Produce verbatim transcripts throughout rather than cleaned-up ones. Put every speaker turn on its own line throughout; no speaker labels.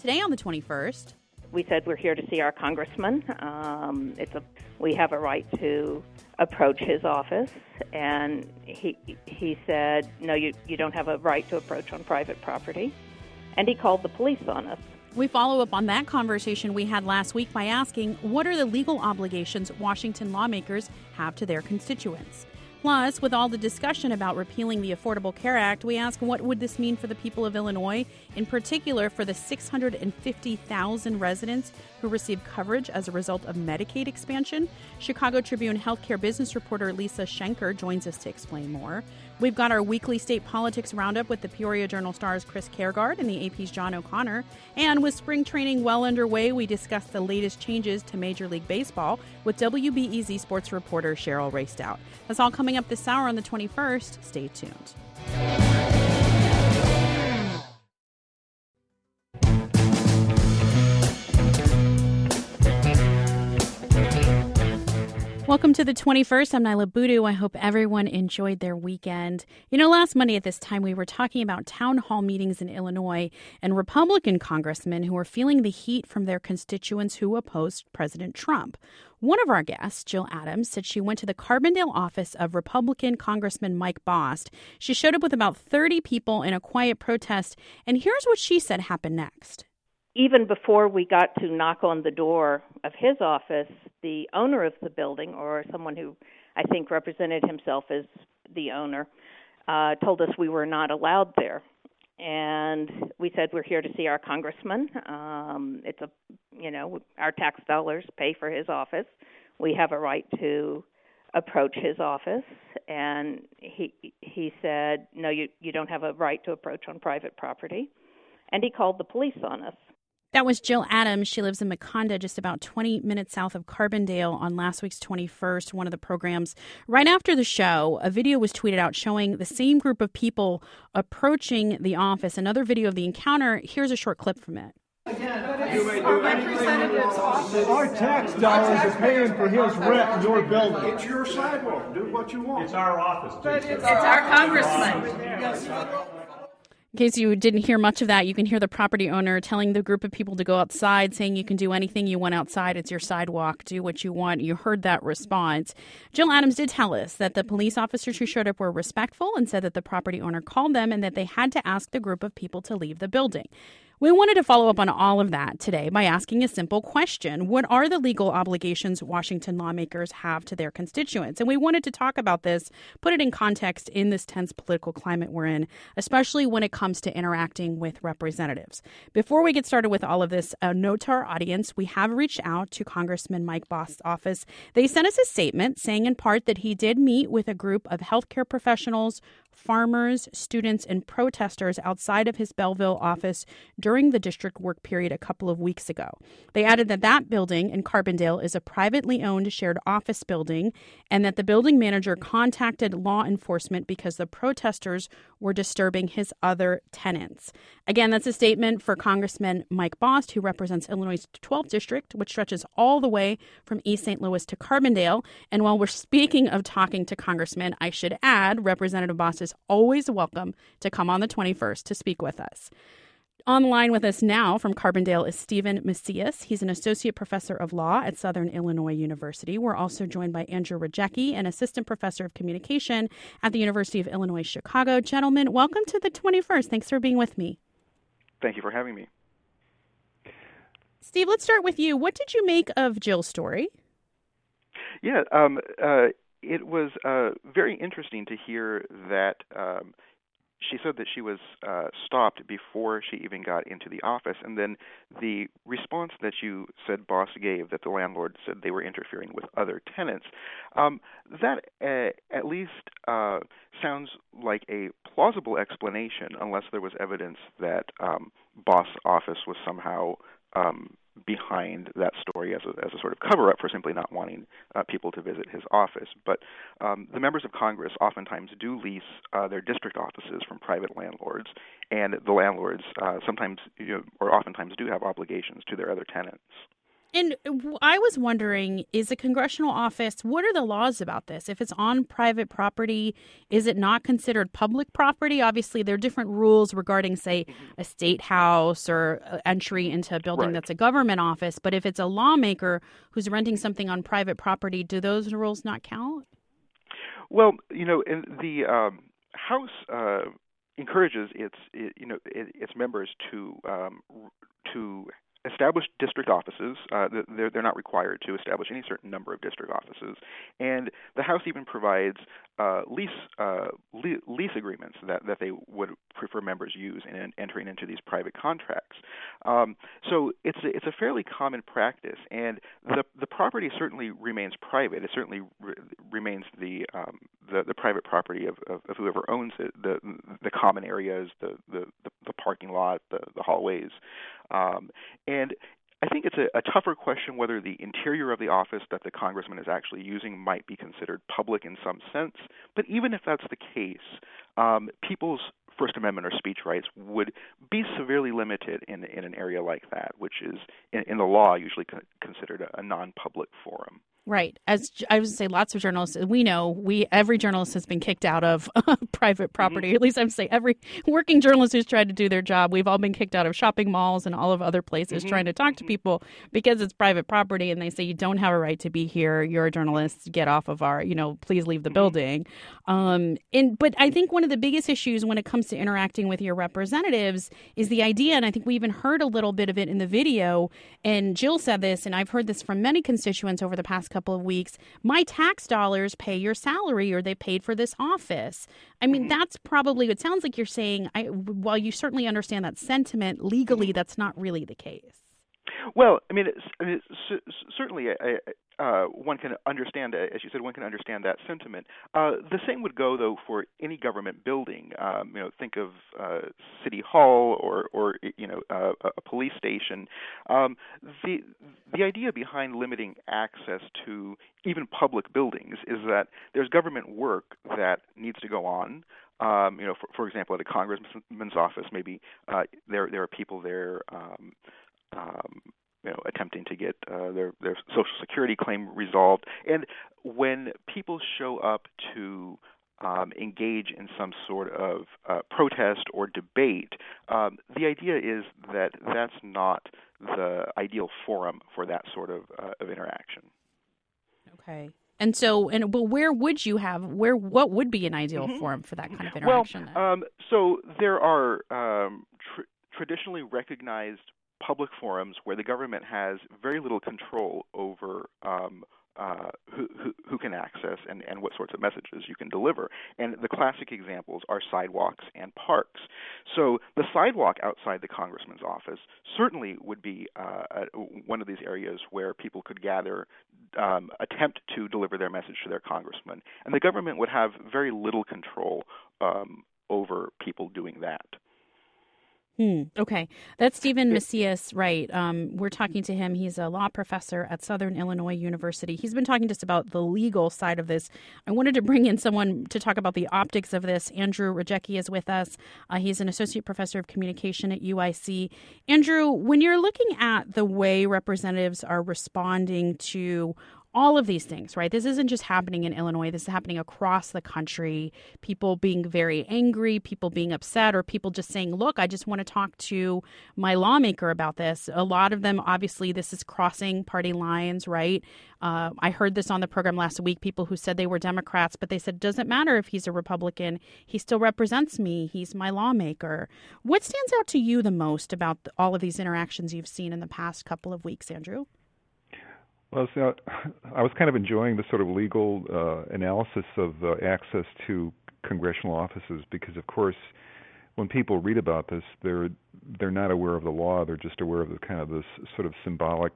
Today on the twenty-first.
We said we're here to see our congressman. Um, it's a we have a right to approach his office, and he he said, no, you, you don't have a right to approach on private property, and he called the police on us.
We follow up on that conversation we had last week by asking, what are the legal obligations Washington lawmakers have to their constituents? Plus, with all the discussion about repealing the Affordable Care Act, we ask what would this mean for the people of Illinois, in particular for the six hundred fifty thousand residents who receive coverage as a result of Medicaid expansion. Chicago Tribune healthcare business reporter Lisa Schenker joins us to explain more. We've got our weekly state politics roundup with the Peoria Journal-Star's Chris Caregard and the A P's John O'Connor. And with spring training well underway, we discuss the latest changes to Major League Baseball with W B E Z sports reporter Cheryl Raystout. That's all coming up this hour on the twenty-first. Stay tuned. Welcome to the twenty-first. I'm Nyla Boodoo. I hope everyone enjoyed their weekend. You know, last Monday at this time, we were talking about town hall meetings in Illinois and Republican congressmen who are feeling the heat from their constituents who opposed President Trump. One of our guests, Jill Adams, said she went to the Carbondale office of Republican Congressman Mike Bost. She showed up with about thirty people in a quiet protest, and here's what she said happened next.
Even before we got to knock on the door of his office, the owner of the building, or someone who I think represented himself as the owner, uh, told us we were not allowed there. And we said we're here to see our congressman. Um, it's a, you know, our tax dollars pay for his office. We have a right to approach his office. And he he said, no, you, you don't have a right to approach on private property. And he called the police on us.
That was Jill Adams. She lives in Maconda, just about twenty minutes south of Carbondale, on last week's twenty-first, one of the programs. Right after the show, a video was tweeted out showing the same group of people approaching the office. Another video of the encounter. Here's a short clip from it.
Our representative's office. Our tax dollars are paying for his rent in your building.
It's your sidewalk. Do what you want.
It's our office.
But it's,
it's
our,
our
congressman.
In case you didn't hear much of that, you can hear the property owner telling the group of people to go outside, saying you can do anything you want outside. It's your sidewalk. Do what you want. You heard that response. Jill Adams did tell us that the police officers who showed up were respectful and said that the property owner called them and that they had to ask the group of people to leave the building. We wanted to follow up on all of that today by asking a simple question. What are the legal obligations Washington lawmakers have to their constituents? And we wanted to talk about this, put it in context in this tense political climate we're in, especially when it comes to interacting with representatives. Before we get started with all of this, a note to our audience, we have reached out to Congressman Mike Bost's office. They sent us a statement saying in part that he did meet with a group of healthcare professionals, farmers, students, and protesters outside of his Belleville office during the district work period a couple of weeks ago. They added that that building in Carbondale is a privately owned shared office building and that the building manager contacted law enforcement because the protesters were disturbing his other tenants. Again, that's a statement for Congressman Mike Bost, who represents Illinois' twelfth district, which stretches all the way from East Saint Louis to Carbondale. And while we're speaking of talking to congressmen, I should add Representative Bost is always welcome to come on the twenty-first to speak with us. On the line with us now from Carbondale is Stephen Macias. He's an associate professor of law at Southern Illinois University. We're also joined by Andrew Rajecki, an assistant professor of communication at the University of Illinois Chicago. Gentlemen, welcome to the twenty-first. Thanks for being with me.
Thank you for having me.
Steve, let's start with you. What did you make of Jill's story?
Yeah, um, uh, it was uh, very interesting to hear that um, she said that she was uh, stopped before she even got into the office, and then the response that you said Bost gave, that the landlord said they were interfering with other tenants, um, that uh, at least uh, sounds like a plausible explanation, unless there was evidence that um, Bost's office was somehow um, behind that story as a, as a sort of cover-up for simply not wanting uh, people to visit his office. But um, the members of Congress oftentimes do lease uh, their district offices from private landlords, and the landlords uh, sometimes, you know, or oftentimes do have obligations to their other tenants.
And I was wondering, is a congressional office, what are the laws about this? If it's on private property, is it not considered public property? Obviously, there are different rules regarding, say, a state house or entry into a building
Right.
that's a government office. But if it's a lawmaker who's renting something on private property, do those rules not count?
Well, you know, in the um, House uh, encourages its, it, you know, it, its members to um, to establish district offices. Uh, they're, they're not required to establish any certain number of district offices, and the House even provides uh, lease uh, le- lease agreements that, that they would prefer members use in entering into these private contracts. Um, so it's a, it's a fairly common practice, and the the property certainly remains private. It certainly re- remains the, um, the the private property of, of, of whoever owns it. The the common areas, the the, the parking lot, the, the hallways. Um, and I think it's a, a tougher question whether the interior of the office that the congressman is actually using might be considered public in some sense. But even if that's the case, um, people's First Amendment or speech rights would be severely limited in in an area like that, which is in, in the law usually co- considered a, a non-public forum.
Right. As I would say, lots of journalists, we know, we every journalist has been kicked out of private property. Mm-hmm. At least I would say every working journalist who's tried to do their job. We've all been kicked out of shopping malls and all of other places mm-hmm. trying to talk to people because it's private property. And they say, you don't have a right to be here. You're a journalist. Get off of our, you know, please leave the mm-hmm. building. Um, and but I think one of the biggest issues when it comes to interacting with your representatives is the idea, and I think we even heard a little bit of it in the video, and Jill said this, and I've heard this from many constituents over the past couple of weeks, my tax dollars pay your salary, or they paid for this office. I mean, mm-hmm. that's probably, it sounds like you're saying, I, while you certainly understand that sentiment, legally, mm-hmm. that's not really the case.
Well, I mean, it's, I mean it's, certainly I, uh, one can understand, as you said, one can understand that sentiment. Uh, the same would go, though, for any government building. Um, you know, think of uh, City Hall or, or you know, uh, a police station. Um, the the idea behind limiting access to even public buildings is that there's government work that needs to go on. Um, you know, for, for example, at a congressman's office, maybe uh, there there are people there. Um, Um, you know, attempting to get uh, their their Social Security claim resolved, and when people show up to um, engage in some sort of uh, protest or debate, um, the idea is that that's not the ideal forum for that sort of uh, of interaction.
Okay. And so, and but where would you have where what would be an ideal mm-hmm. forum for that kind of interaction?
Well, um, so there are um, tr- traditionally recognized public forums where the government has very little control over um, uh, who, who, who can access and, and what sorts of messages you can deliver. And the classic examples are sidewalks and parks. So the sidewalk outside the congressman's office certainly would be uh, one of these areas where people could gather, um, attempt to deliver their message to their congressman. And the government would have very little control um, over people doing that.
Hmm. Okay. That's Stephen Macias, right? Um, we're talking to him. He's a law professor at Southern Illinois University. He's been talking to us about the legal side of this. I wanted to bring in someone to talk about the optics of this. Andrew Rajecki is with us. Uh, he's an associate professor of communication at U I C. Andrew, when you're looking at the way representatives are responding to all of these things, right? This isn't just happening in Illinois. This is happening across the country. People being very angry, people being upset, or people just saying, look, I just want to talk to my lawmaker about this. A lot of them, obviously, this is crossing party lines, right? Uh, I heard this on the program last week, people who said they were Democrats, but they said, it doesn't matter if he's a Republican. He still represents me. He's my lawmaker. What stands out to you the most about all of these interactions you've seen in the past couple of weeks, Andrew?
Well, so I was kind of enjoying the sort of legal uh, analysis of uh, access to congressional offices because, of course, when people read about this, they're they're not aware of the law. They're just aware of the kind of this sort of symbolic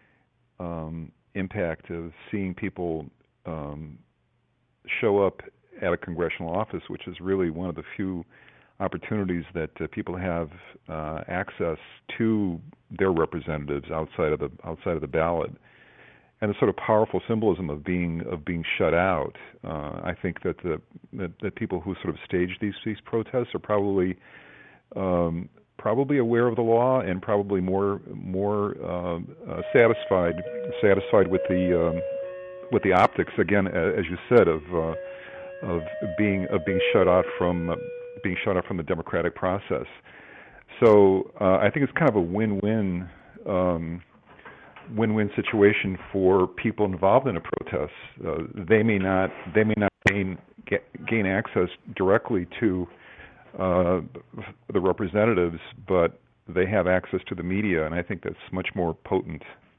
um, impact of seeing people um, show up at a congressional office, which is really one of the few opportunities that uh, people have uh, access to their representatives outside of the outside of the ballot. And the sort of powerful symbolism of being of being shut out. Uh, I think that the that, that people who sort of stage these these protests are probably um, probably aware of the law and probably more more uh, uh, satisfied satisfied with the um, with the optics, again, as you said, of uh, of being of being shut out from uh, being shut out from the democratic process. So uh, I think it's kind of a win-win um, win-win situation for people involved in a protest. Uh, they may not they may not gain get, gain access directly to uh, the representatives, but they have access to the media, and I think that's much more potent.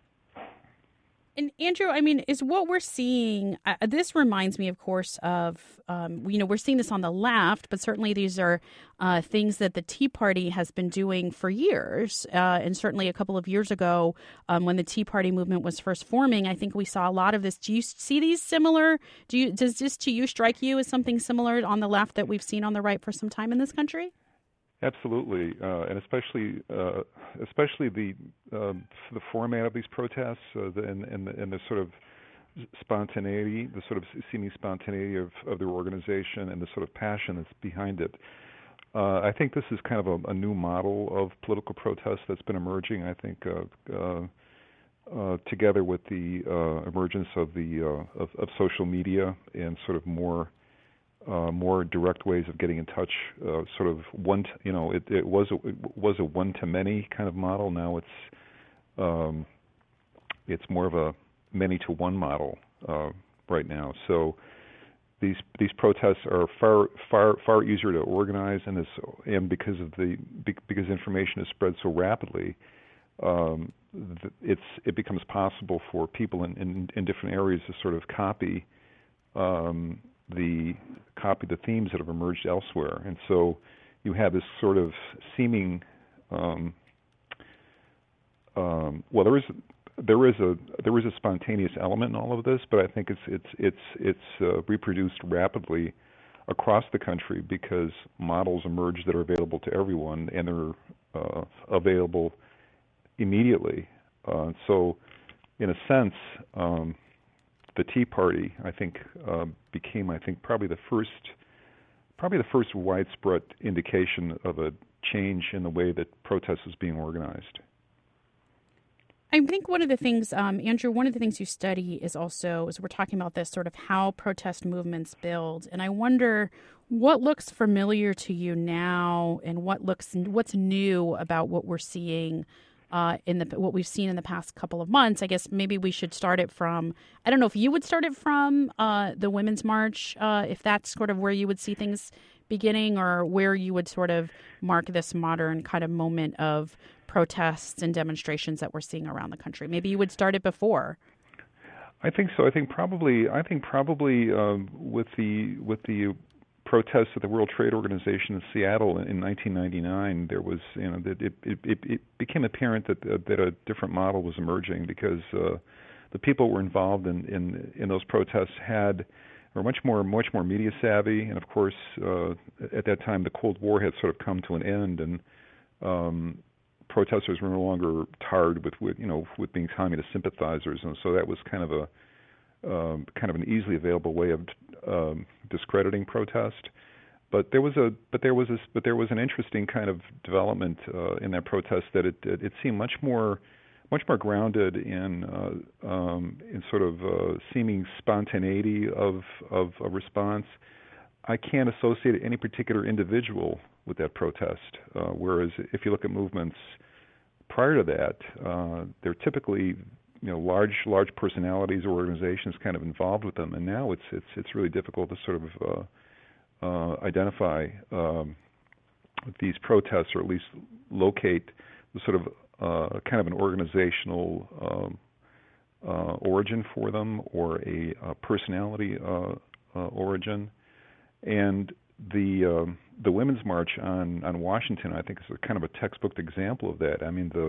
And Andrew, I mean, is what we're seeing, uh, this reminds me, of course, of, um, you know, we're seeing this on the left, but certainly these are uh, things that the Tea Party has been doing for years. Uh, and certainly a couple of years ago, um, when the Tea Party movement was first forming, I think we saw a lot of this. Do you see these similar? Do you, does this to you strike you as something similar on the left that we've seen on the right for some time in this country?
Absolutely, uh, and especially uh, especially the uh, the format of these protests uh, the, and, and, the, and the sort of spontaneity, the sort of seeming spontaneity of, of their organization and the sort of passion that's behind it. Uh, I think this is kind of a, a new model of political protest that's been emerging. I think uh, uh, uh, together with the uh, emergence of the uh, of, of social media and sort of more. Uh, more direct ways of getting in touch, uh, sort of one, t- you know, it, it was a, it was a one-to-many kind of model. Now it's um, it's more of a many-to-one model uh, right now. So these these protests are far far far easier to organize, and this and because of the because information is spread so rapidly, um, it's it becomes possible for people in, in, in different areas to sort of copy. Um, the copy the themes that have emerged elsewhere, and so you have this sort of seeming um, um, well there is there is a there is a spontaneous element in all of this, but I think it's it's it's it's uh, reproduced rapidly across the country because models emerge that are available to everyone and they're uh, available immediately. Uh, so in a sense um, the Tea Party, I think, uh, became, I think, probably the first, probably the first widespread indication of a change in the way that protest is being organized.
I think one of the things, um, Andrew, one of the things you study is also, as we're talking about this, sort of how protest movements build, and I wonder what looks familiar to you now, and what looks, what's new about what we're seeing. Uh, in the what we've seen in the past couple of months. I guess maybe we should start it from, I don't know if you would start it from uh, the Women's March, uh, if that's sort of where you would see things beginning, or where you would sort of mark this modern kind of moment of protests and demonstrations that we're seeing around the country. Maybe you would start it before.
I think so. I think probably. I think probably um, with the with the protests at the World Trade Organization in Seattle in nineteen ninety-nine, there was, you know, that it, it, it, it became apparent that uh, that a different model was emerging because uh, the people who were involved in, in in those protests had were much more much more media savvy, and of course uh, at that time the Cold War had sort of come to an end, and um, protesters were no longer tarred with, with you know with being communist sympathizers, and so that was kind of a Um, kind of an easily available way of um, discrediting protest, but there was a but there was a, but there was an interesting kind of development uh, in that protest that it, it it seemed much more much more grounded in uh, um, in sort of uh, seeming spontaneity of of a response. I can't associate any particular individual with that protest, uh, whereas if you look at movements prior to that, uh, they're typically you know, large, large personalities or organizations kind of involved with them, and now it's it's it's really difficult to sort of uh, uh, identify um, these protests, or at least locate the sort of uh, kind of an organizational um, uh, origin for them, or a, a personality uh, uh, origin. And the um, the Women's March on on Washington, I think, is a kind of a textbook example of that. I mean, the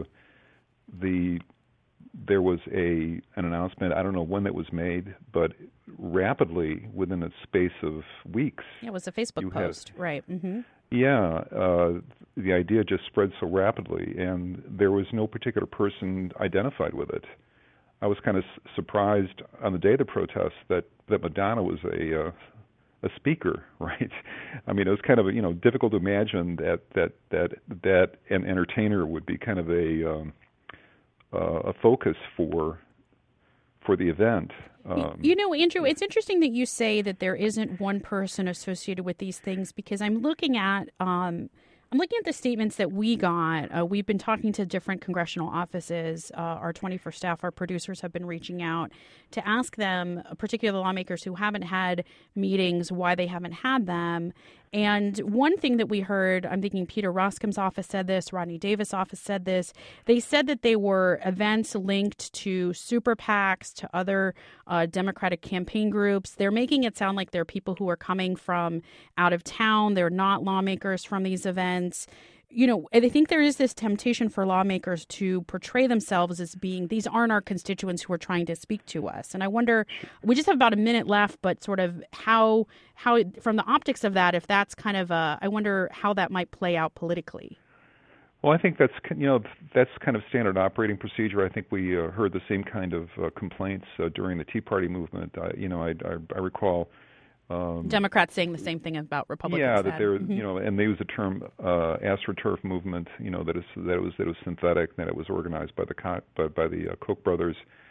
the there was a an announcement, I don't know when that was made, but rapidly, within a space of weeks.
Yeah, it was a Facebook post, had, right. Mm-hmm.
Yeah, uh, the idea just spread so rapidly, and there was no particular person identified with it. I was kind of s- surprised on the day of the protest that, that Madonna was a uh, a speaker, right? I mean, it was kind of you know difficult to imagine that that that that an entertainer would be kind of a um, uh, a focus for for the event. Um,
you know, Andrew, it's interesting that you say that there isn't one person associated with these things, because I'm looking at um, I'm looking at the statements that we got. Uh, we've been talking to different congressional offices. Uh, our twenty-four staff, our producers have been reaching out to ask them, particularly lawmakers who haven't had meetings, why they haven't had them. And one thing that we heard, I'm thinking Peter Roskim's office said this, Rodney Davis' office said this. They said that they were events linked to super PACs, to other uh, Democratic campaign groups. They're making it sound like they're people who are coming from out of town. They're not lawmakers from these events. You know, I think there is this temptation for lawmakers to portray themselves as being, these aren't our constituents who are trying to speak to us. And I wonder, we just have about a minute left, but sort of how, how from the optics of that, if that's kind of a, I wonder how that might play out politically.
Well, I think that's, you know, that's kind of standard operating procedure. I think we uh, heard the same kind of uh, complaints uh, during the Tea Party movement. I, you know, I, I, I recall Um,
Democrats saying the same thing about Republicans.
Yeah, that
had.
they're
mm-hmm.
you know, and they use the term uh, AstroTurf movement. You know, that is that it was that it was synthetic, that it was organized by the Co- by, by the uh, Koch brothers,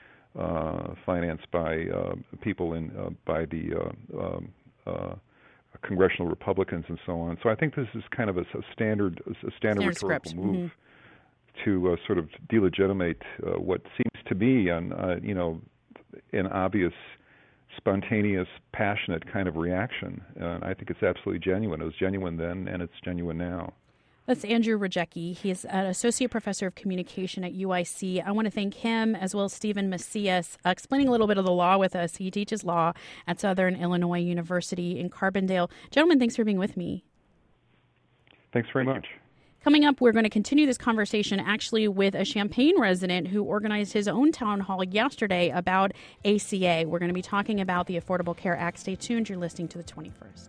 uh, financed by uh, people in uh, by the uh, um, uh, congressional Republicans and so on. So I think this is kind of a, a standard a standard, standard rhetorical
script.
move
mm-hmm.
to uh, sort of delegitimate uh, what seems to be an uh, you know an obvious, spontaneous, passionate kind of reaction. Uh, I think it's absolutely genuine. It was genuine then, and it's genuine now.
That's Andrew Rajecki. He's an associate professor of communication at U I C. I want to thank him, as well as Stephen Macias, uh, explaining a little bit of the law with us. He teaches law at Southern Illinois University in Carbondale. Gentlemen, thanks for being with me.
Thanks very much.
Coming up, we're going to continue this conversation actually with a Champaign resident who organized his own town hall yesterday about A C A. We're going to be talking about the Affordable Care Act. Stay tuned. You're listening to The twenty-first.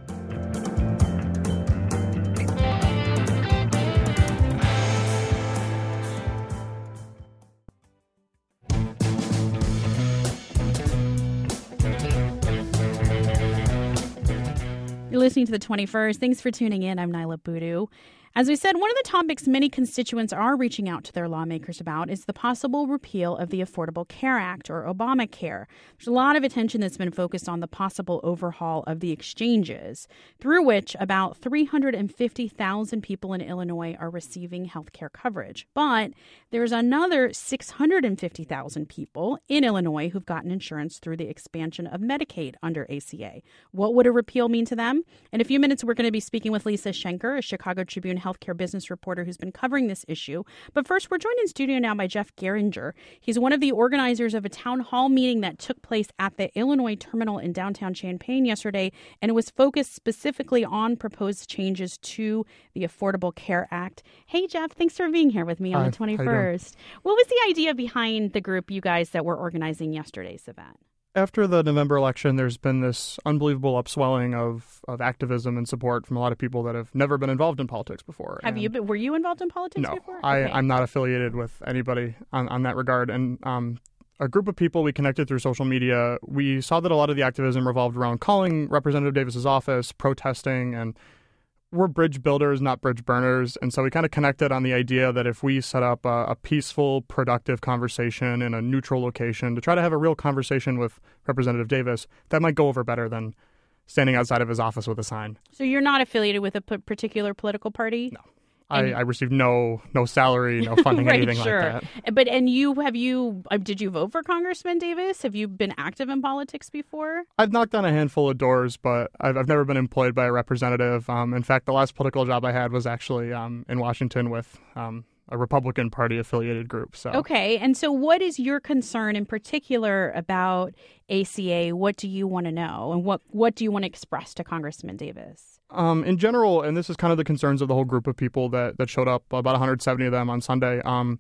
You're listening to The twenty-first. Thanks for tuning in. I'm Nyla Boodoo. As we said, one of the topics many constituents are reaching out to their lawmakers about is the possible repeal of the Affordable Care Act, or Obamacare. There's a lot of attention that's been focused on the possible overhaul of the exchanges, through which about three hundred fifty thousand people in Illinois are receiving health care coverage. But there's another six hundred fifty thousand people in Illinois who've gotten insurance through the expansion of Medicaid under A C A. What would a repeal mean to them? In a few minutes, we're going to be speaking with Lisa Schenker, a Chicago Tribune healthcare business reporter who's been covering this issue. But first, we're joined in studio now by Jeff Geringer. He's one of the organizers of a town hall meeting that took place at the Illinois Terminal in downtown Champaign yesterday, and it was focused specifically on proposed changes to the Affordable Care Act. Hey, Jeff, thanks for being here with me on
Hi,
the twenty-first. What was the idea behind the group you guys that were organizing yesterday's event?
After the November election, there's been this unbelievable upswelling of, of activism and support from a lot of people that have never been involved in politics before.
Have
and
you been, were you involved in politics
no,
before?
I,
Okay.
I'm not affiliated with anybody on, on that regard. And um, a group of people we connected through social media, we saw that a lot of the activism revolved around calling Representative Davis's office, protesting, and we're bridge builders, not bridge burners. And so we kind of connected on the idea that if we set up a, a peaceful, productive conversation in a neutral location to try to have a real conversation with Representative Davis, that might go over better than standing outside of his office with a sign.
So you're not affiliated with a p- particular political party?
No. I, I received no no salary, no funding,
right,
anything
sure.
like that.
But and you have you uh, did you vote for Congressman Davis? Have you been active in politics before?
I've knocked on a handful of doors, but I've I've never been employed by a representative. Um, in fact, the last political job I had was actually um, in Washington with um, a Republican Party affiliated group. So
okay, and so what is your concern in particular about A C A? What do you want to know, and what what do you want to express to Congressman Davis?
Um, in general, and this is kind of the concerns of the whole group of people that, that showed up, about one hundred seventy of them on Sunday. Um,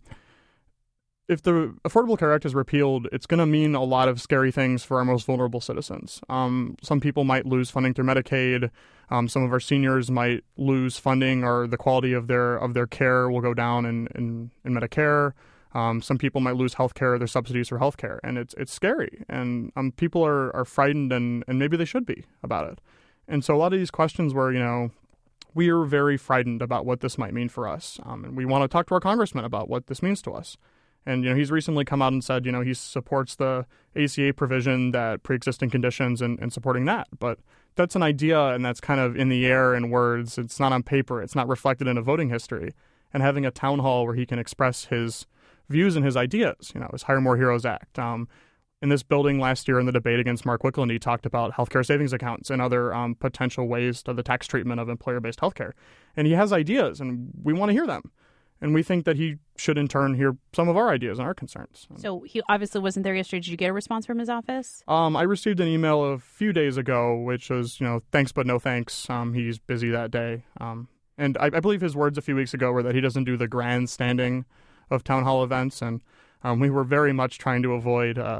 if the Affordable Care Act is repealed, it's going to mean a lot of scary things for our most vulnerable citizens. Um, some people might lose funding through Medicaid. Um, some of our seniors might lose funding, or the quality of their of their care will go down in, in, in Medicare. Um, some people might lose health care, their subsidies for health care, and it's it's scary. And um, people are, are frightened, and, and maybe they should be about it. And so a lot of these questions were, you know, we are very frightened about what this might mean for us. Um, and we want to talk to our congressman about what this means to us. And, you know, he's recently come out and said, you know, he supports the A C A provision that pre-existing conditions and, and supporting that. But that's an idea, and that's kind of in the air in words. It's not on paper. It's not reflected in a voting history. And having a town hall where he can express his views and his ideas, you know, his Hire More Heroes Act. Um, in this building last year in the debate against Mark Wickland, he talked about healthcare savings accounts and other um, potential ways to the tax treatment of employer-based healthcare. And he has ideas, and we want to hear them. And we think that he should, in turn, hear some of our ideas and our concerns.
So he obviously wasn't there yesterday. Did you get a response from his office?
Um, I received an email a few days ago, which was, you know, thanks but no thanks. Um, he's busy that day. Um, and I, I believe his words a few weeks ago were that he doesn't do the grandstanding of town hall events. And um, we were very much trying to avoid uh,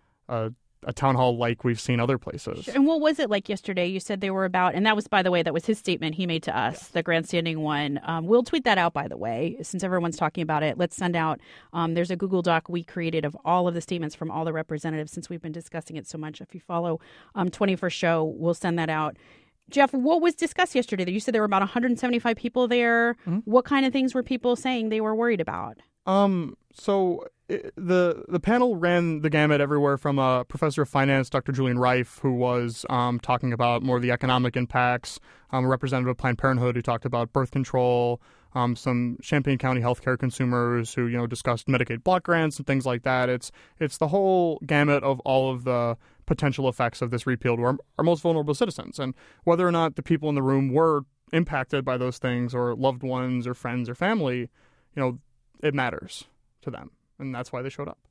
a a town hall like we've seen other places.
And what was it like yesterday? You said they were about, and that was, by the way, that was his statement he made to us, yeah. the grandstanding one. Um, we'll tweet that out, by the way, since everyone's talking about it. Let's send out, um, there's a Google Doc we created of all of the statements from all the representatives since we've been discussing it so much. If you follow um, twenty-first Show, we'll send that out. Jeff, what was discussed yesterday? You said there were about one hundred seventy-five people there. Mm-hmm. What kind of things were people saying they were worried about?
Um, so it, the the panel ran the gamut everywhere from a professor of finance, Doctor Julian Reif, who was um, talking about more of the economic impacts, um, a representative of Planned Parenthood who talked about birth control, um, some Champaign County healthcare consumers who, you know, discussed Medicaid block grants and things like that. It's it's the whole gamut of all of the potential effects of this repeal to our, our most vulnerable citizens. And whether or not the people in the room were impacted by those things or loved ones or friends or family, you know, it matters to them, and that's why they showed up.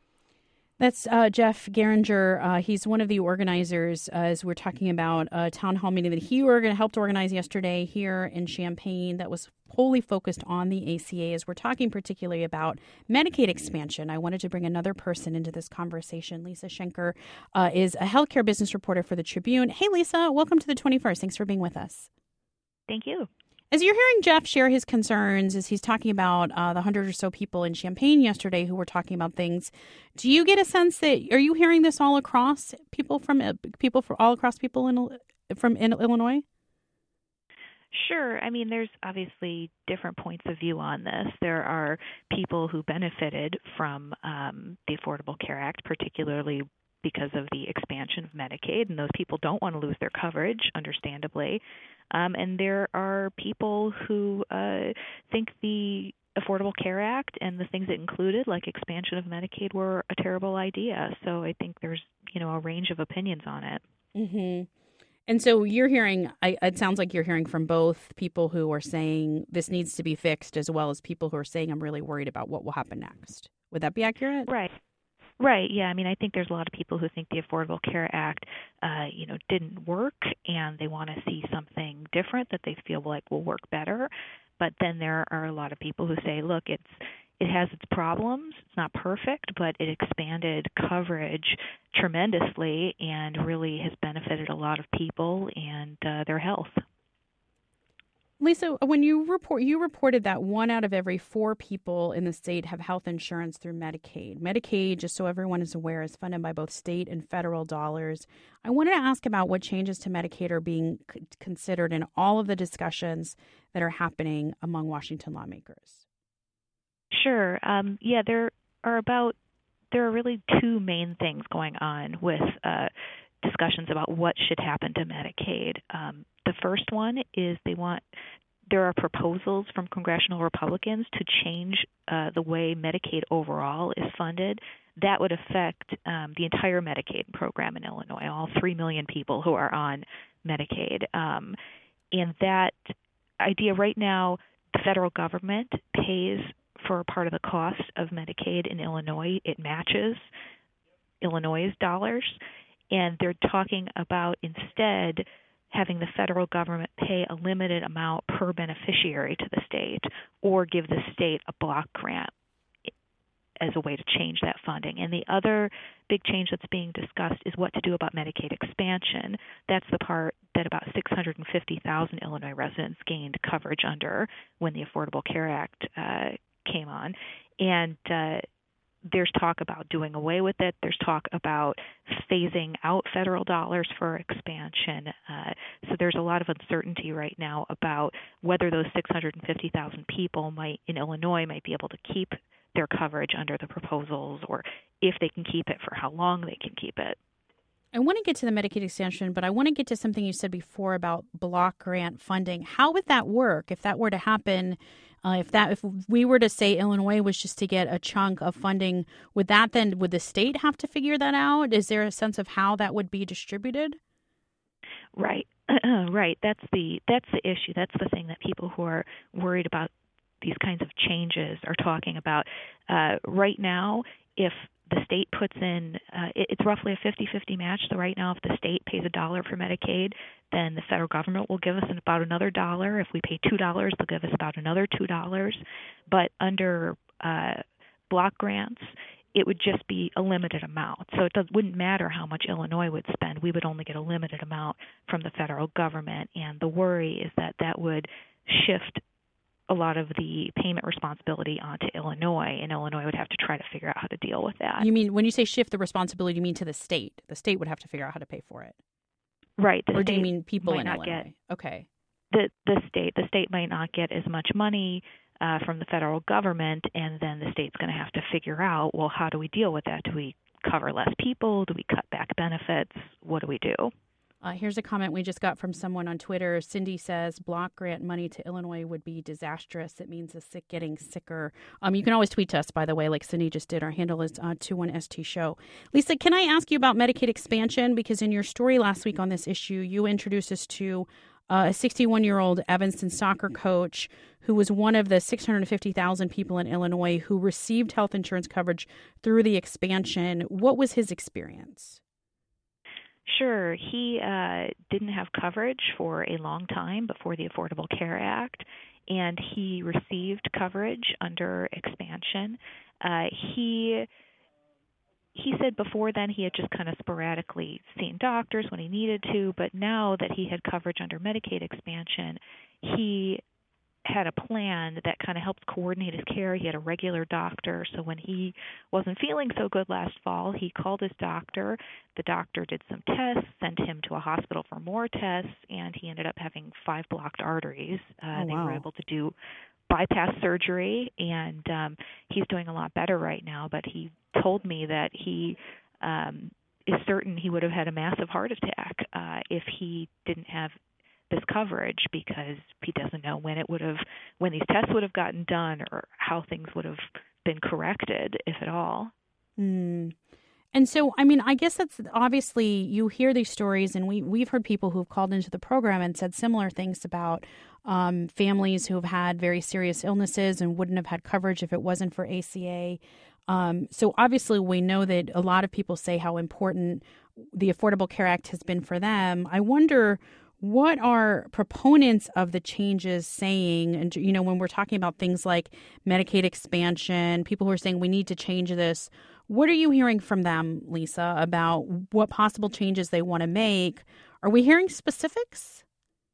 That's uh, Jeff Geringer. Uh, he's one of the organizers, uh, as we're talking about a town hall meeting that he organ- helped organize yesterday here in Champaign that was wholly focused on the A C A. As we're talking particularly about Medicaid expansion, I wanted to bring another person into this conversation. Lisa Schenker uh, is a healthcare business reporter for the Tribune. Hey, Lisa, welcome to the twenty-first. Thanks for being with us.
Thank you.
As you're hearing Jeff share his concerns, as he's talking about uh, the hundred or so people in Champaign yesterday who were talking about things, do you get a sense that, are you hearing this all across people from uh, people for all across people in from in Illinois?
Sure. I mean, there's obviously different points of view on this. There are people who benefited from um, the Affordable Care Act, particularly because of the expansion of Medicaid, and those people don't want to lose their coverage, understandably. Um, and there are people who uh, think the Affordable Care Act and the things it included, like expansion of Medicaid, were a terrible idea. So I think there's, you know, a range of opinions on it.
Mm-hmm. And so you're hearing, I, it sounds like you're hearing from both people who are saying this needs to be fixed, as well as people who are saying I'm really worried about what will happen next. Would that be accurate?
Right. Right. Yeah. I mean, I think there's a lot of people who think the Affordable Care Act, uh, you know, didn't work, and they want to see something different that they feel like will work better. But then there are a lot of people who say, look, it's it has its problems. It's not perfect, but it expanded coverage tremendously and really has benefited a lot of people and uh, their health.
Lisa, when you report, you reported that one out of every four people in the state have health insurance through Medicaid. Medicaid, just so everyone is aware, is funded by both state and federal dollars. I wanted to ask about what changes to Medicaid are being c- considered in all of the discussions that are happening among Washington lawmakers.
Sure. Um, yeah, there are about there are really two main things going on with uh, discussions about what should happen to Medicaid. Um, the first one is they want there are proposals from congressional Republicans to change uh, the way Medicaid overall is funded. That would affect um, the entire Medicaid program in Illinois, all three million people who are on Medicaid. Um, and that idea right now, the federal government pays for part of the cost of Medicaid in Illinois. It matches Illinois' dollars. And they're talking about instead having the federal government pay a limited amount per beneficiary to the state, or give the state a block grant as a way to change that funding. And the other big change that's being discussed is what to do about Medicaid expansion. That's the part that about six hundred fifty thousand Illinois residents gained coverage under when the Affordable Care Act uh, came on. And uh, there's talk about doing away with it. There's talk about phasing out federal dollars for expansion. Uh, so there's a lot of uncertainty right now about whether those six hundred fifty thousand people might in Illinois might be able to keep their coverage under the proposals, or if they can keep it, for how long they can keep it.
I want to get to the Medicaid extension, but I want to get to something you said before about block grant funding. How would that work if that were to happen? Uh, if that if we were to say Illinois was just to get a chunk of funding, would that then would the state have to figure that out? Is there a sense of how that would be distributed?
Right, right. That's the that's the issue. That's the thing that people who are worried about these kinds of changes are talking about. Uh, right now, if the state puts in, uh, it, it's roughly a fifty-fifty match. So right now, if the state pays a dollar for Medicaid, then the federal government will give us about another dollar. If we pay two dollars, they'll give us about another two dollars. But under uh, block grants, it would just be a limited amount. So it does, wouldn't matter how much Illinois would spend. We would only get a limited amount from the federal government. And the worry is that that would shift a lot of the payment responsibility onto Illinois, and Illinois would have to try to figure out how to deal with that.
You mean when you say shift the responsibility, you mean to the state? The state would have to figure out how to pay for it,
right? The
or
state
do you mean people
might
in
not
Illinois?
Get,
okay.
The the state the state might not get as much money uh, from the federal government, and then the state's going to have to figure out, well, how do we deal with that? Do we cover less people? Do we cut back benefits? What do we do?
Uh, here's a comment we just got from someone on Twitter. Cindy says block grant money to Illinois would be disastrous. It means the sick getting sicker. Um, you can always tweet to us, by the way, like Cindy just did. Our handle is uh, two one S T show. Lisa, can I ask you about Medicaid expansion? Because in your story last week on this issue, you introduced us to uh, a sixty-one-year-old Evanston soccer coach who was one of the six hundred fifty thousand people in Illinois who received health insurance coverage through the expansion. What was his experience?
Sure. He uh, didn't have coverage for a long time before the Affordable Care Act, and he received coverage under expansion. Uh, he he said before then he had just kind of sporadically seen doctors when he needed to, but now that he had coverage under Medicaid expansion, he had a plan that kind of helped coordinate his care. He had a regular doctor, so when he wasn't feeling so good last fall, he called his doctor. The doctor did some tests, sent him to a hospital for more tests, and he ended up having five blocked arteries. Uh,
oh,
they
wow.
were able to do bypass surgery, and um, he's doing a lot better right now, but he told me that he um, is certain he would have had a massive heart attack uh, if he didn't have this coverage, because he doesn't know when it would have, when these tests would have gotten done, or how things would have been corrected, if at all.
Mm. And so, I mean, I guess that's obviously you hear these stories, and we we've heard people who've called into the program and said similar things about um, families who have had very serious illnesses and wouldn't have had coverage if it wasn't for A C A. Um, so obviously, we know that a lot of people say how important the Affordable Care Act has been for them. I wonder, what are proponents of the changes saying? And, you know, when we're talking about things like Medicaid expansion, people who are saying we need to change this, what are you hearing from them, Lisa, about what possible changes they want to make? Are we hearing specifics?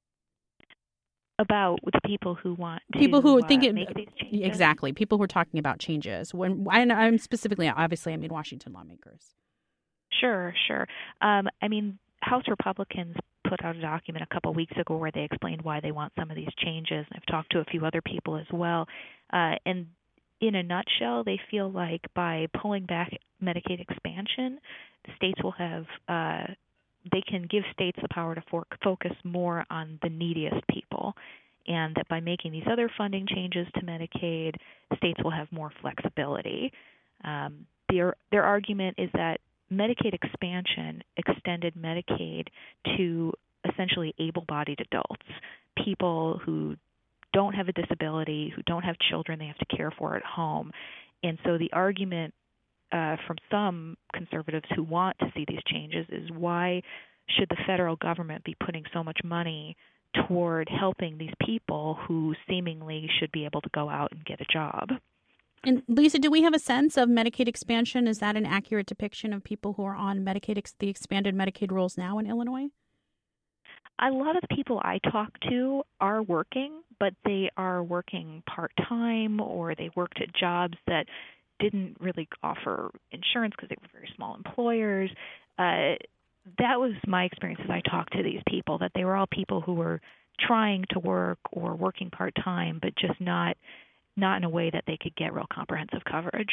About the people who want to
people who
uh,
think it,
make these changes?
Exactly. People who are talking about changes. When I, I'm specifically, obviously, I mean Washington lawmakers.
Sure, sure. Um, I mean, House Republicans put out a document a couple weeks ago where they explained why they want some of these changes. I've talked to a few other people as well. Uh, and in a nutshell, they feel like by pulling back Medicaid expansion, the states will have, uh, they can give states the power to for- focus more on the neediest people. And that by making these other funding changes to Medicaid, states will have more flexibility. Um, their, their argument is that Medicaid expansion extended Medicaid to essentially able-bodied adults, people who don't have a disability, who don't have children they have to care for at home. And so the argument uh, from some conservatives who want to see these changes is, why should the federal government be putting so much money toward helping these people who seemingly should be able to go out and get a job?
And Lisa, do we have a sense of Medicaid expansion? Is that an accurate depiction of people who are on Medicaid, the expanded Medicaid rolls now in Illinois?
A lot of the people I talk to are working, but they are working part-time or they worked at jobs that didn't really offer insurance because they were very small employers. Uh, that was my experience as I talked to these people, that they were all people who were trying to work or working part-time, but just not not in a way that they could get real comprehensive coverage.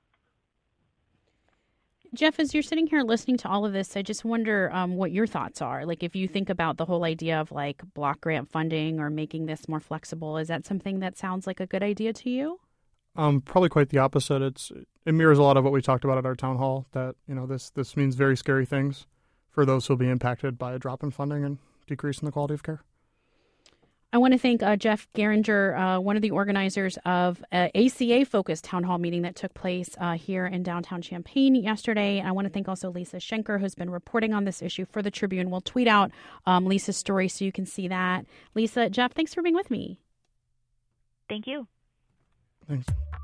Jeff, as you're sitting here listening to all of this, I just wonder um, what your thoughts are. Like, if you think about the whole idea of like block grant funding or making this more flexible, is that something that sounds like a good idea to you?
Um, probably quite the opposite. It's it mirrors a lot of what we talked about at our town hall. That you know this this means very scary things for those who'll be impacted by a drop in funding and decrease in the quality of care.
I want to thank uh, Jeff Geringer, uh, one of the organizers of an A C A-focused town hall meeting that took place uh, here in downtown Champaign yesterday. And I want to thank also Lisa Schenker, who's been reporting on this issue for the Tribune. We'll tweet out um, Lisa's story so you can see that. Lisa, Jeff, thanks for being with me.
Thank you.
Thanks.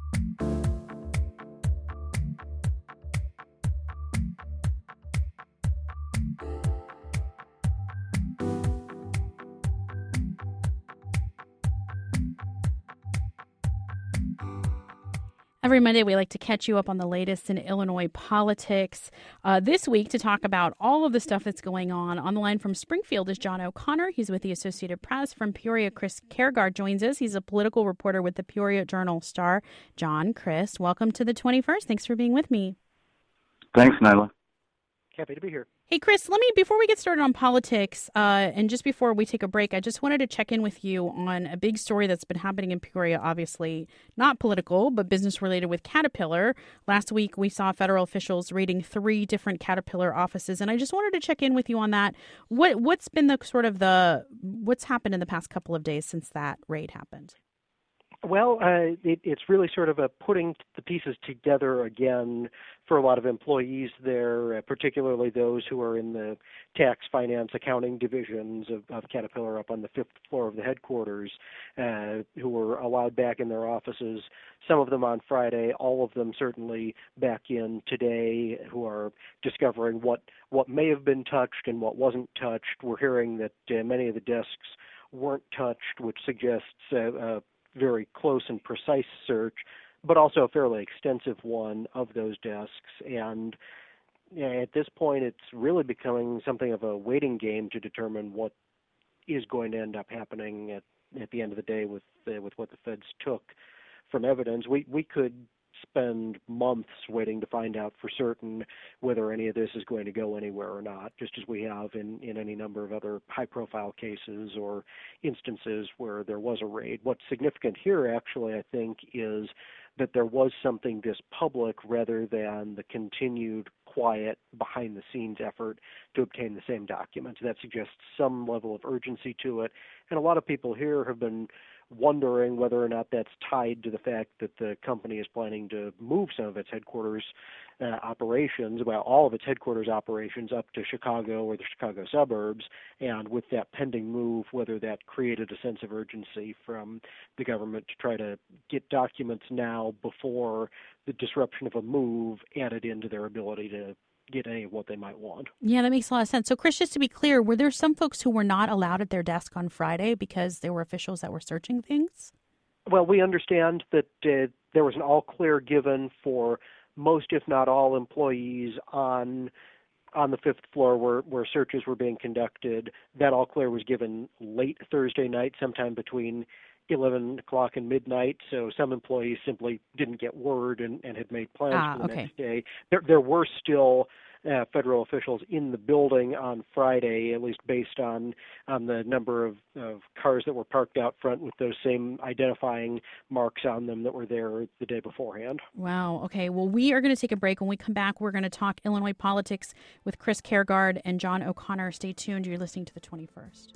Every Monday, we like to catch you up on the latest in Illinois politics. Uh, this week, to talk about all of the stuff that's going on, on the line from Springfield is John O'Connor. He's with the Associated Press. From Peoria, Chris Kiergaard joins us. He's a political reporter with the Peoria Journal-Star. John, Chris, welcome to the twenty-first. Thanks for being with me.
Thanks, Nyla.
Happy to be here.
Hey, Chris, let me, before we get started on politics, uh, and just before we take a break, I just wanted to check in with you on a big story that's been happening in Peoria, obviously not political, but business related with Caterpillar. Last week, we saw federal officials raiding three different Caterpillar offices, and I just wanted to check in with you on that. What, what's been the sort of the, what's happened in the past couple of days since that raid happened?
Well, uh, it, it's really sort of a putting the pieces together again for a lot of employees there, uh, particularly those who are in the tax, finance, accounting divisions of, of Caterpillar up on the fifth floor of the headquarters, uh, who were allowed back in their offices, some of them on Friday, all of them certainly back in today, who are discovering what, what may have been touched and what wasn't touched. We're hearing that uh, many of the desks weren't touched, which suggests uh, uh, very close and precise search, but also a fairly extensive one of those desks. And yeah, at this point, it's really becoming something of a waiting game to determine what is going to end up happening at, at the end of the day with uh, with what the feds took from evidence. We we could spend months waiting to find out for certain whether any of this is going to go anywhere or not, just as we have in, in any number of other high-profile cases or instances where there was a raid. What's significant here, actually, I think, is that there was something this public rather than the continued quiet behind-the-scenes effort to obtain the same documents. That suggests some level of urgency to it, and a lot of people here have been wondering whether or not that's tied to the fact that the company is planning to move some of its headquarters uh, operations, well, all of its headquarters operations up to Chicago or the Chicago suburbs, and with that pending move, whether that created a sense of urgency from the government to try to get documents now before the disruption of a move added into their ability to get any of what they might want.
Yeah, that makes a lot of sense. So, Chris, just to be clear, were there some folks who were not allowed at their desk on Friday because there were officials that were searching things?
Well, we understand that uh, there was an all-clear given for most, if not all, employees on on the fifth floor where, where searches were being conducted. That all-clear was given late Thursday night, sometime between eleven o'clock and midnight, so some employees simply didn't get word and, and had made plans
ah,
for the
okay.
next day. There, there were still uh, federal officials in the building on Friday, at least based on, on the number of, of cars that were parked out front with those same identifying marks on them that were there the day beforehand.
Wow. Okay. Well, we are going to take a break. When we come back, we're going to talk Illinois politics with Chris Kiergaard and John O'Connor. Stay tuned. You're listening to the twenty-first.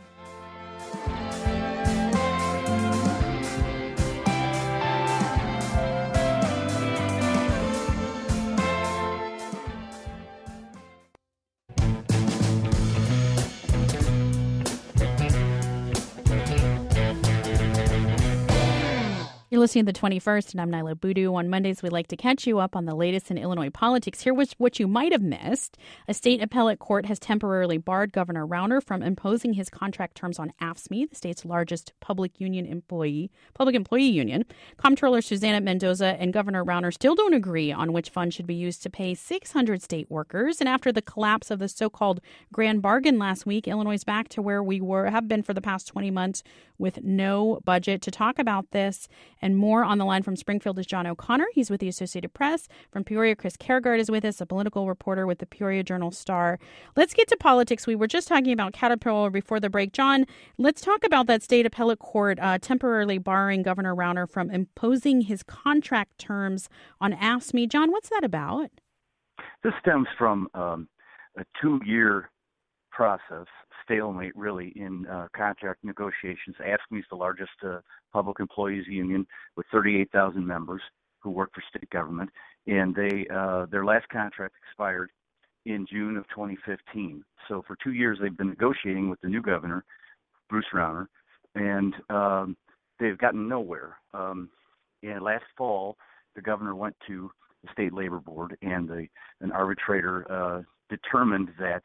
You're You're listening to the twenty-first, and I'm Nyla Boodoo. On Mondays, we like to catch you up on the latest in Illinois politics. Here was what you might have missed. A state appellate court has temporarily barred Governor Rauner from imposing his contract terms on A F S C M E, the state's largest public union employee, public employee union. Comptroller Susana Mendoza and Governor Rauner still don't agree on which fund should be used to pay six hundred state workers. And after the collapse of the so-called grand bargain last week, Illinois is back to where we were have been for the past twenty months with no budget. To talk about this and more, on the line from Springfield is John O'Connor. He's with the Associated Press. From Peoria, Chris Kergard is with us, a political reporter with the Peoria Journal-Star. Let's get to politics. We were just talking about Caterpillar before the break. John, let's talk about that state appellate court uh, temporarily barring Governor Rauner from imposing his contract terms on A F S C M E. John, what's that about?
This stems from um, a two-year process, stalemate really, in uh, contract negotiations. A F S C M E is the largest uh, public employees union with thirty-eight thousand members who work for state government, and they uh, their last contract expired in June of twenty fifteen. So for two years they've been negotiating with the new governor, Bruce Rauner, and um, they've gotten nowhere. Um, and last fall, the governor went to the state labor board, and the, an arbitrator uh, determined that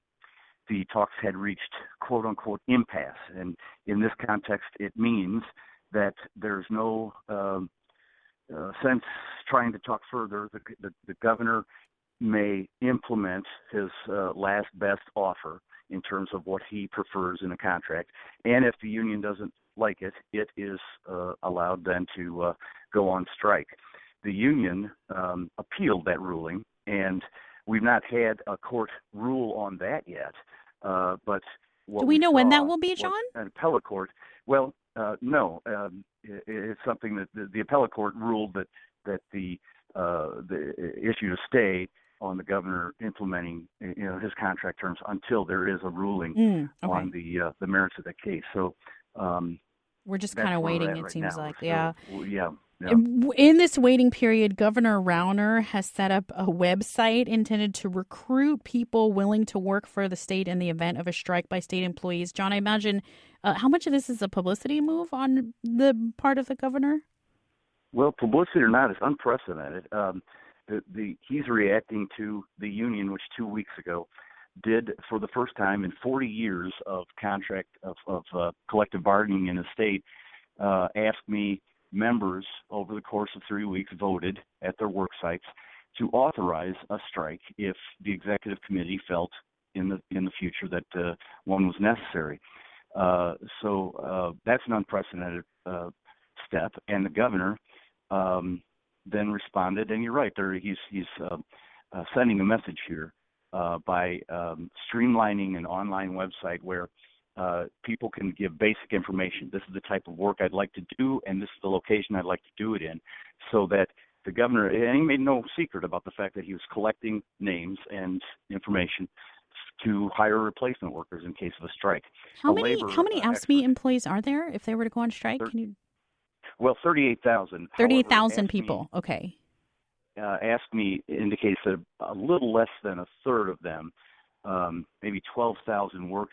the talks had reached quote-unquote impasse. And in this context, it means that there's no um, uh, sense trying to talk further. The, the, the governor may implement his uh, last best offer in terms of what he prefers in a contract. And if the union doesn't like it, it is uh, allowed then to uh, go on strike. The union um, appealed that ruling, and we've not had a court rule on that yet. Uh, but what
do we know
we
when that will be, John?
An appellate court. Well, uh, no. Um, it, it's something that the, the appellate court ruled that that the uh, the issued a stay on the governor implementing, you know, his contract terms until there is a ruling
mm, okay.
on the uh, the merits of the case. So um,
we're just kind of waiting. It
right
seems
now.
like,
so,
yeah.
Well, yeah. Yeah.
In this waiting period, Governor Rauner has set up a website intended to recruit people willing to work for the state in the event of a strike by state employees. John, I imagine uh, how much of this is a publicity move on the part of the governor?
Well, publicity or not, it's unprecedented. Um, the, the, he's reacting to the union, which two weeks ago did, for the first time in forty years of contract of, of uh, collective bargaining in the state, uh, asked me members over the course of three weeks voted at their work sites to authorize a strike if the executive committee felt in the in the future that uh, one was necessary. Uh, so uh, that's an unprecedented uh, step, and the governor um, then responded. And you're right, there he's he's uh, uh, sending a message here uh, by um, streamlining an online website where Uh, people can give basic information. This is the type of work I'd like to do, and this is the location I'd like to do it in, so that the governor, and he made no secret about the fact that he was collecting names and information to hire replacement workers in case of a strike.
How
a
many
labor,
how many
uh,
A F S C M E employees are there if they were to go on strike?
Thir-
Can you?
Well, thirty-eight thousand.
thirty-eight thousand people. Okay.
Uh, A F S C M E indicates that a little less than a third of them, um, maybe twelve thousand, work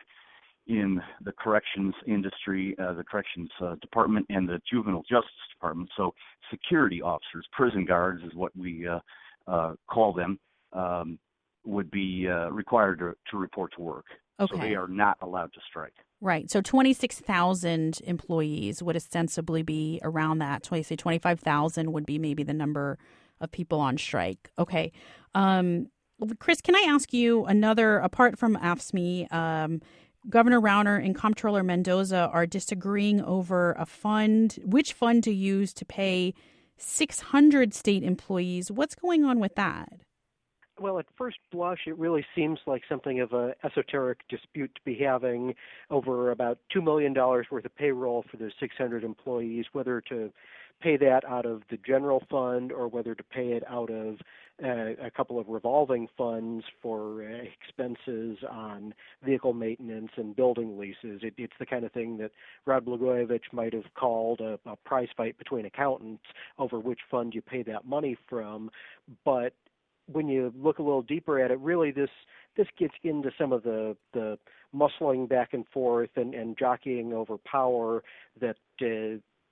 in the corrections industry, uh, the corrections uh, department, and the juvenile justice department. So security officers, prison guards is what we uh, uh, call them, um, would be uh, required to, to report to work.
Okay.
So they are not allowed to strike.
Right. So twenty-six thousand employees would ostensibly be around that. So you say twenty-five thousand would be maybe the number of people on strike. Okay. Um, Chris, can I ask you another, apart from A F S C M E, um, Governor Rauner and Comptroller Mendoza are disagreeing over a fund, which fund to use to pay six hundred state employees. What's going on with that?
Well, at first blush, it really seems like something of an esoteric dispute to be having over about two million dollars worth of payroll for the six hundred employees, whether to pay that out of the general fund or whether to pay it out of uh, a couple of revolving funds for uh, expenses on vehicle maintenance and building leases. It, it's the kind of thing that Rod Blagojevich might have called a, a prize fight between accountants over which fund you pay that money from. But when you look a little deeper at it, really this this gets into some of the, the muscling back and forth and, and jockeying over power that uh,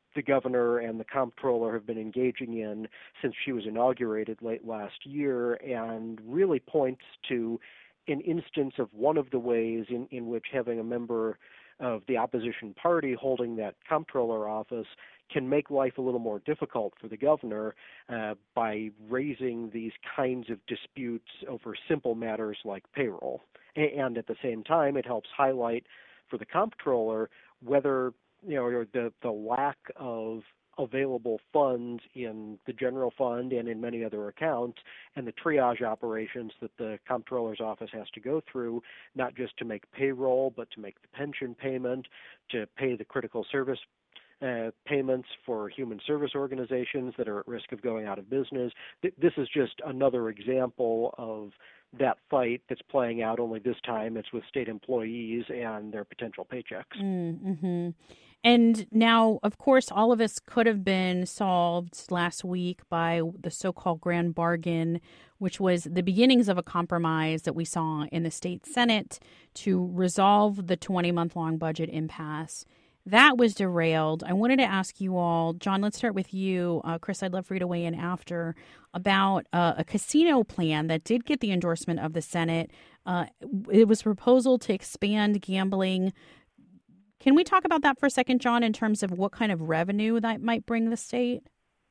the governor and the comptroller have been engaging in since she was inaugurated late last year, and really points to an instance of one of the ways in, in which having a member of the opposition party holding that comptroller office can make life a little more difficult for the governor uh, by raising these kinds of disputes over simple matters like payroll. And at the same time, it helps highlight for the comptroller whether, you know, the, the lack of available funds in the general fund and in many other accounts, and the triage operations that the comptroller's office has to go through, not just to make payroll, but to make the pension payment, to pay the critical service uh, payments for human service organizations that are at risk of going out of business. This is just another example of that fight that's playing out, only this time it's with state employees and their potential paychecks.
Mm-hmm. And now, of course, all of this could have been solved last week by the so-called grand bargain, which was the beginnings of a compromise that we saw in the state Senate to resolve the twenty-month-long budget impasse. That was derailed. I wanted to ask you all, John, let's start with you. Uh, Chris, I'd love for you to weigh in after about uh, a casino plan that did get the endorsement of the Senate. Uh, it was a proposal to expand gambling. Can we talk about that for a second, John, in terms of what kind of revenue that might bring the state?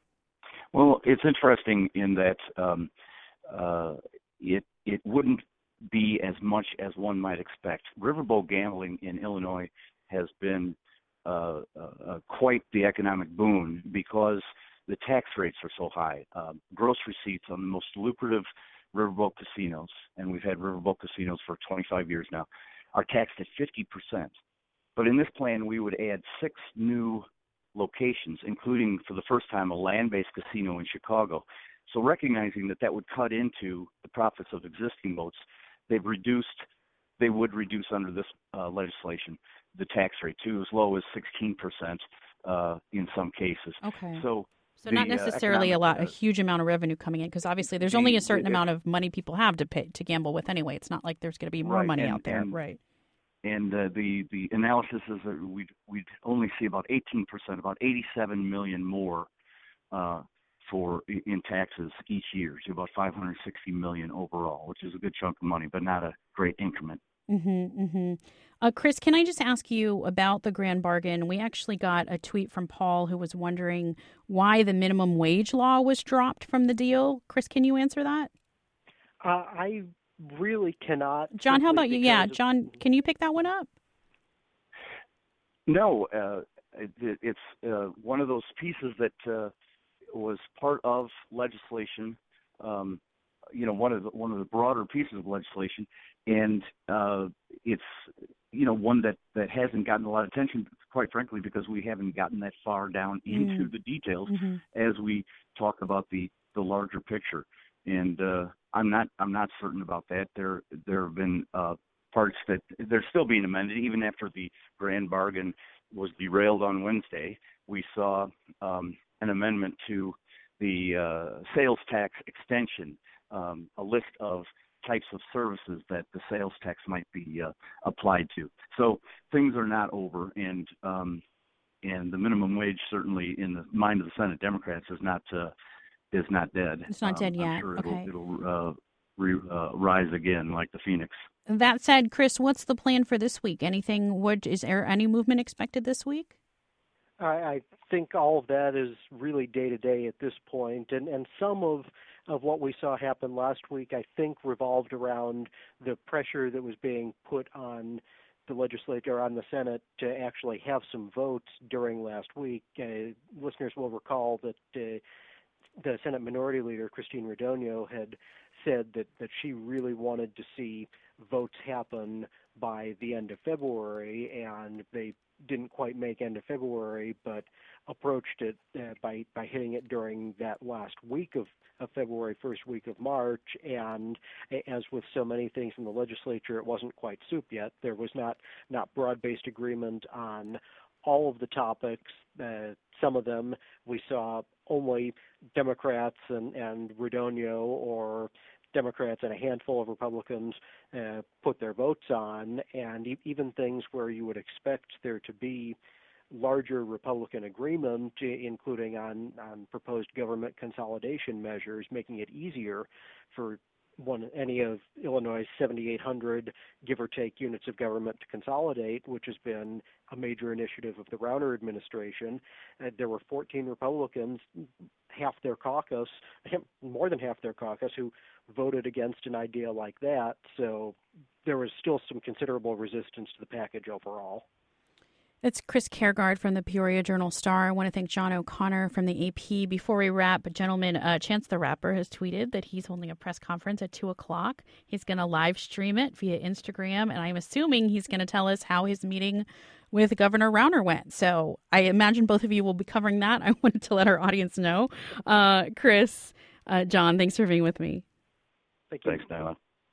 Well, it's interesting in that um, uh, it it wouldn't be as much as one might expect. Riverboat gambling in Illinois has been uh, uh, quite the economic boon because the tax rates are so high. Uh, gross receipts on the most lucrative riverboat casinos, and we've had riverboat casinos for twenty-five years now, are taxed at fifty percent. But in this plan, we would add six new locations, including for the first time a land-based casino in Chicago. So recognizing that that would cut into the profits of existing boats, they've reduced, they would reduce under this uh, legislation the tax rate to as low as sixteen percent uh, in some cases.
Okay.
So,
so
the,
not necessarily
uh,
a lot,
uh,
a huge amount of revenue coming in, because obviously there's
the,
only a certain
the,
amount of money people have to pay to gamble with anyway. It's not like there's going to be more
right,
money
and,
out there,
and,
right?
And uh, the the analysis is that we'd we'd only see about eighteen percent, about eighty-seven million more uh, for in taxes each year, so about five hundred sixty million overall, which is a good chunk of money, but not a great increment.
Mm-hmm, mm-hmm. Uh, Chris, can I just ask you about the grand bargain? We actually got a tweet from Paul who was wondering why the minimum wage law was dropped from the deal. Chris, can you answer that?
Uh, I really cannot.
John, how about you? Yeah,
of...
John, can you pick that one up?
No, uh, it, it's uh, one of those pieces that uh, was part of legislation. Um, you know, one of the, one of the broader pieces of legislation, and uh, it's you know one that, that hasn't gotten a lot of attention, quite frankly, because we haven't gotten that far down into mm. the details
mm-hmm.
as we talk about the, the larger picture. And uh, I'm not I'm not certain about that. There there have been uh, parts that they're still being amended, even after the grand bargain was derailed on Wednesday. We saw um, an amendment to the uh, sales tax extension, um, a list of types of services that the sales tax might be uh, applied to. So things are not over, and um, and the minimum wage certainly in the mind of the Senate Democrats is not uh, is not dead.
It's not dead
um,
yet.
I'm sure
okay.
It'll, it'll uh, re, uh, rise again like the phoenix.
That said, Chris, what's the plan for this week? Anything? What is there any movement expected this week?
I, I think all of that is really day to day at this point, and and some of of what we saw happen last week, I think, revolved around the pressure that was being put on the legislature, on the Senate, to actually have some votes during last week. Uh, listeners will recall that uh, the Senate Minority Leader, Christine Radogno, had said that, that she really wanted to see votes happen by the end of February, and they didn't quite make end of February, but approached it uh, by, by hitting it during that last week of, of February, first week of March. And as with so many things in the legislature, it wasn't quite soup yet. There was not, not broad-based agreement on all of the topics. Uh, some of them we saw only Democrats and, and Radogno, or Democrats and a handful of Republicans uh, put their votes on, and e- even things where you would expect there to be larger Republican agreement, including on, on proposed government consolidation measures, making it easier for one any of Illinois' seventy-eight hundred, give or take, units of government to consolidate, which has been a major initiative of the Rauner administration. Uh, there were fourteen Republicans, half their caucus, more than half their caucus, who voted against an idea like that. So there was still some considerable resistance to the package overall.
It's Chris Kjaergaard from the Peoria Journal-Star. I want to thank John O'Connor from the A P. Before we wrap, gentlemen, uh, Chance the Rapper has tweeted that he's holding a press conference at two o'clock. He's going to live stream it via Instagram, and I'm assuming he's going to tell us how his meeting with Governor Rauner went. So I imagine both of you will be covering that. I wanted to let our audience know. Uh, Chris, uh, John, thanks for being with me.
Thank you.
Thanks, Nyla.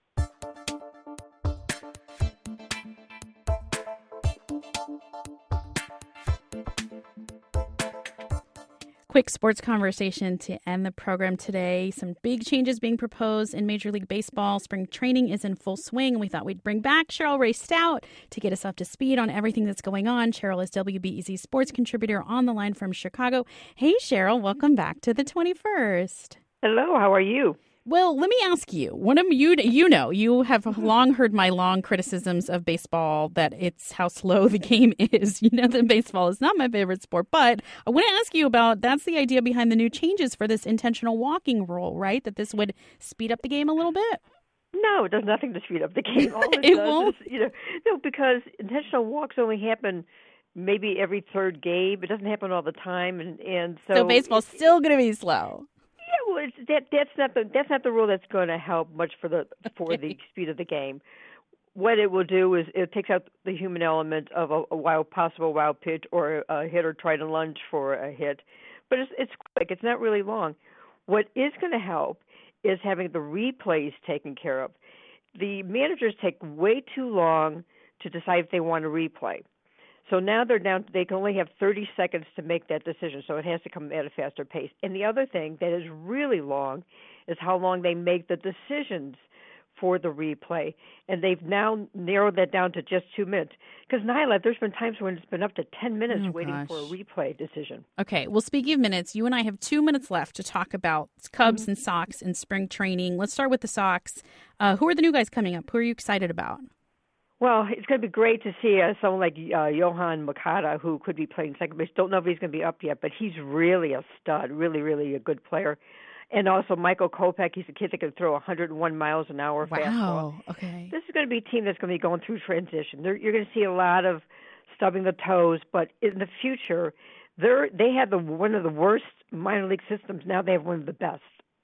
Quick sports conversation to end the program today. Some big changes being proposed in Major League Baseball. Spring training is in full swing. We thought we'd bring back Cheryl Rae Stout to get us up to speed on everything that's going on. Cheryl is W B E Z sports contributor on the line from Chicago. Hey, Cheryl, welcome back to the twenty-first.
Hello, how are you?
Well, let me ask you, one of you, you know, you have long heard my long criticisms of baseball, that it's how slow the game is. You know that baseball is not my favorite sport, but I want to ask you about, that's the idea behind the new changes for this intentional walking rule, right? That this would speed up the game a little bit?
No, it does nothing to speed up the game. All it,
it
does
won't?
Is, you know, no, because intentional walks only happen maybe every third game. It doesn't happen all the time, and, and so...
So baseball's still going to be slow.
Yeah, well, it's, that that's not the that's not the rule that's going to help much for the for the speed of the game. What it will do is it takes out the human element of a, a wild possible wild pitch or a hit or try to lunge for a hit, but it's it's quick. It's not really long. What is going to help is having the replays taken care of. The managers take way too long to decide if they want to replay. So now they're down, they can only have thirty seconds to make that decision, so it has to come at a faster pace. And the other thing that is really long is how long they make the decisions for the replay. And they've now narrowed that down to just two minutes. Because, Nyla, there's been times when it's been up to ten minutes
oh,
waiting
gosh.
for a replay decision.
Okay, well, speaking of minutes, you and I have two minutes left to talk about Cubs mm-hmm. and Sox and spring training. Let's start with the Sox. Uh, who are the new guys coming up? Who are you excited about?
Well, it's going to be great to see uh, someone like uh, Yohan Moncada, who could be playing second base. Don't know if he's going to be up yet, but he's really a stud, really, really a good player. And also Michael Kopech, he's a kid that can throw one hundred one miles an hour
wow.
fastball.
Okay.
This is going to be a team that's going to be going through transition. They're, you're going to see a lot of stubbing the toes, but in the future, they're they have the one of the worst minor league systems. Now they have one of the best.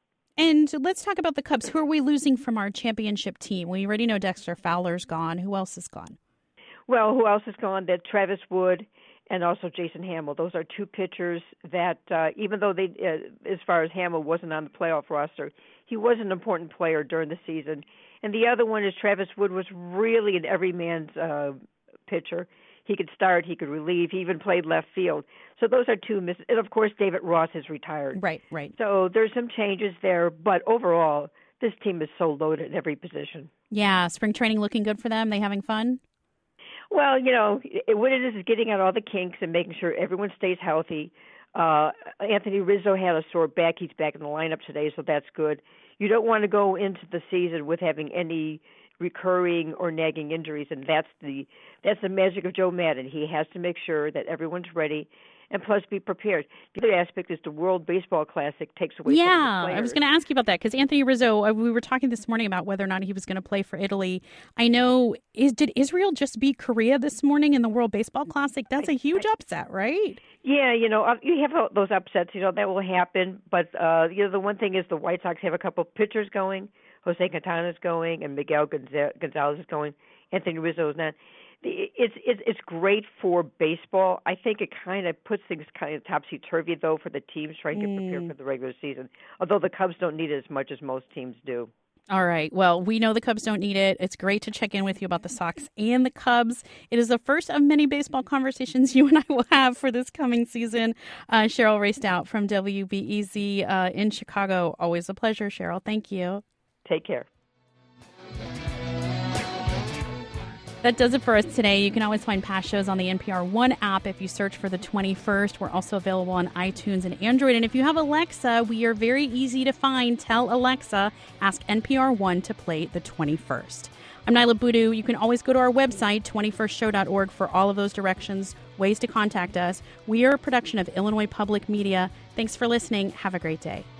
And let's talk about the Cubs. Who are we losing from our championship team? We already know Dexter Fowler's gone. Who else is gone?
Well, who else is gone? That Travis Wood and also Jason Hamill. Those are two pitchers that, uh, even though they, uh, as far as Hamill wasn't on the playoff roster, he was an important player during the season. And the other one is Travis Wood was really an everyman's uh, pitcher. He could start, he could relieve, he even played left field. So those are two misses. And, of course, David Ross has retired.
Right, right.
So there's some changes there. But overall, this team is so loaded at every position. Yeah,
spring training looking good for them? They having fun?
Well, you know, it, what it is is getting out all the kinks and making sure everyone stays healthy. Uh, Anthony Rizzo had a sore back. He's back in the lineup today, so that's good. You don't want to go into the season with having any recurring or nagging injuries, and that's the that's the magic of Joe Maddon. He has to make sure that everyone's ready, and plus be prepared. The other aspect is the World Baseball Classic takes away
yeah,
from the players.
I was going to ask you about that because Anthony Rizzo, we were talking this morning about whether or not he was going to play for Italy. I know, is did Israel just beat Korea this morning in the World Baseball Classic? That's a huge upset, right?
Yeah, you know, you have those upsets, you know, that will happen. But, uh, you know, the one thing is the White Sox have a couple of pitchers going. Jose Quintana is going, and Miguel Gonzalez is going. Anthony Rizzo is not. It's it's it's great for baseball. I think it kind of puts things kind of topsy turvy though for the teams trying to get prepared
mm.
for the regular season. Although the Cubs don't need it as much as most teams do.
All right. Well, we know the Cubs don't need it. It's great to check in with you about the Sox and the Cubs. It is the first of many baseball conversations you and I will have for this coming season. Uh, Cheryl Rae Stout from W B E Z uh, in Chicago. Always a pleasure, Cheryl. Thank you.
Take care.
That does it for us today. You can always find past shows on the N P R One app if you search for the twenty-first. We're also available on iTunes and Android. And if you have Alexa, we are very easy to find. Tell Alexa, ask N P R One to play the twenty-first. I'm Nyla Boodoo. You can always go to our website, twenty-first show dot org, for all of those directions, ways to contact us. We are a production of Illinois Public Media. Thanks for listening. Have a great day.